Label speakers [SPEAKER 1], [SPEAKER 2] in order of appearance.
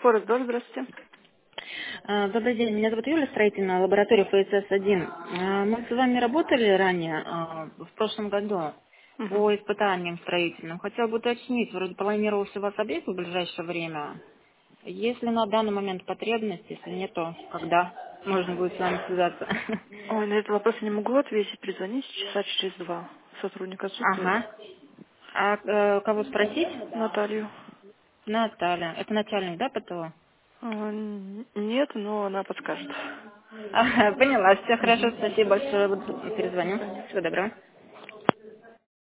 [SPEAKER 1] Форест Дор, здравствуйте.
[SPEAKER 2] Добрый день, меня зовут Юлия, строительная лаборатория ФСС-1. Мы с вами работали ранее, в прошлом году,
[SPEAKER 1] Мгм.
[SPEAKER 2] по испытаниям строительным. Хотела бы уточнить, вроде планировался у вас объект в ближайшее время. Есть ли на данный момент потребность, если нет, то когда можно будет с вами связаться?
[SPEAKER 1] Ой, на этот вопрос я не могу ответить. Перезвоните часа через 2. Сотрудник отсутствует.
[SPEAKER 2] Ага. А кого спросить?
[SPEAKER 1] Наталью.
[SPEAKER 2] Наталья. Это начальник, да, ПТО?
[SPEAKER 1] Нет, но она подскажет.
[SPEAKER 2] Ага, поняла. Все хорошо,
[SPEAKER 1] Мгм.
[SPEAKER 2] спасибо большое. Буду
[SPEAKER 1] До
[SPEAKER 2] перезвоню.
[SPEAKER 1] свидания.
[SPEAKER 2] Всего доброго.